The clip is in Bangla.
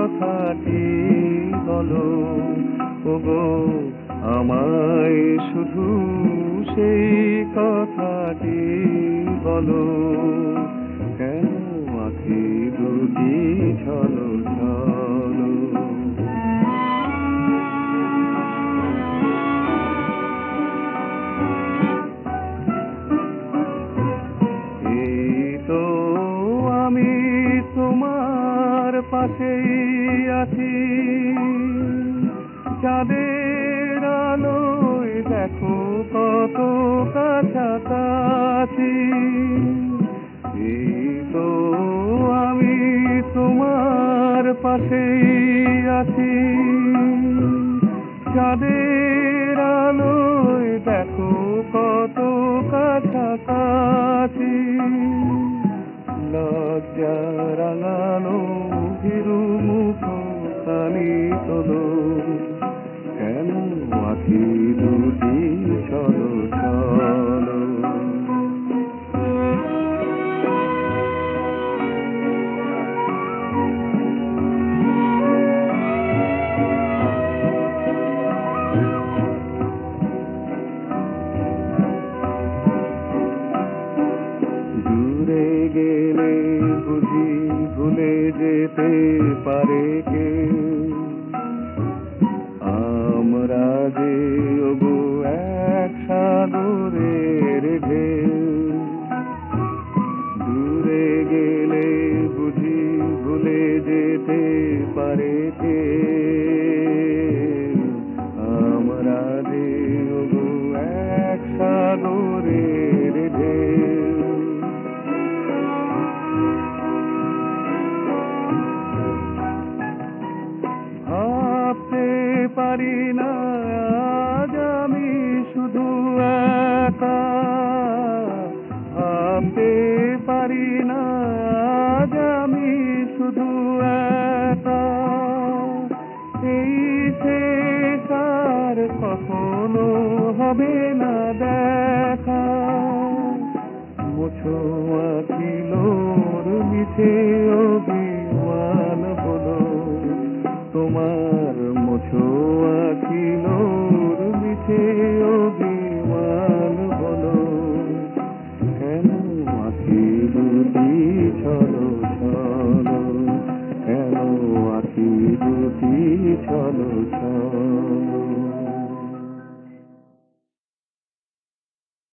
কথাটি বলো, ওগো আমায় শুধু সেই কথাটি বলো, কেন আঁখি দুটি ছলো ছলো। এই তো আমি তোমার পাশেই আছি, চাঁদের আলোয় দেখো কত কাছাকাছি। এই তো আমি তোমার পাশেই আছি, চাঁদের আলোয় দেখো কত কাছাকাছি। লজ্জা রাঙানো ভীরু মুখ খানি তোলো, কেন আঁখি দুটি ছলো ছলো। দূরে গেলে বুঝি ভুলে যেতে পারে কে, আমরা যে ওগো এক সাগরের ঢেউ। দূরে গেলে বুঝি ভুলে যেতে পারে কে, আমরা যে ওগো এক সাগরের ঢেউ। ভাবতে পারি না আজ আমি শুধু একা, ভাবতে পারি না আজ আমি শুধু একা। এই শেষ আর কখনো হবে না দেখা, মুছো আঁখিলোর মিছে অভিমান বলো, তোমার মুছো আঁখিলোর মিছে অভিমান বলো, কেন আঁখি দুটি ছলো ছলো, কেন আঁখি দুটি ছলো ছলো।